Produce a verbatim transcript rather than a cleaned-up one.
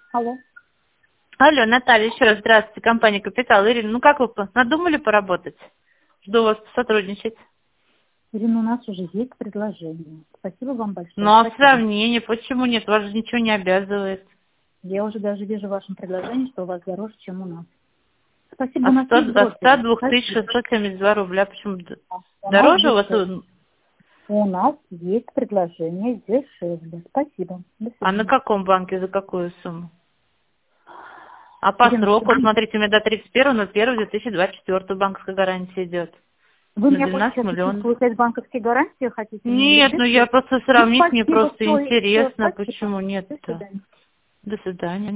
Алло. Алло, Наталья, еще раз здравствуйте, компания «Капитал». Ирина, ну как вы надумали поработать? Жду вас сотрудничать. Ирина, у нас уже есть предложение. Спасибо вам большое. Ну а в Спасибо. сравнении, почему нет? Вас же ничего не обязывает. Я уже даже вижу в вашем предложении, что у вас дороже, чем у нас. Спасибо, у От нас есть ста брокеры. двух тысяч Спасибо. шестьсот семьдесят два рубля. Почему д- У нас дороже у вас? дешевле. У нас есть предложение дешевле. Спасибо. До А на свидания. каком банке, за какую сумму? А по Ирина, сроку, вот вы смотрите, у меня до тридцать первого ноль первого две тысячи двадцать четвёртого банковская гарантия идет. вы На меня просто двенадцать сейчас учите миллионов. получать банковские гарантии, хотите мне Нет, или ну нет? я просто Ну, сравнить, мне спасибо, просто все, интересно, спасибо. почему До нет-то. свидания. До свидания.